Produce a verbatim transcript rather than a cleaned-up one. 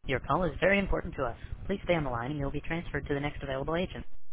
Your call is very important to us. Please stay on the line and you'll be transferred to the next available agent.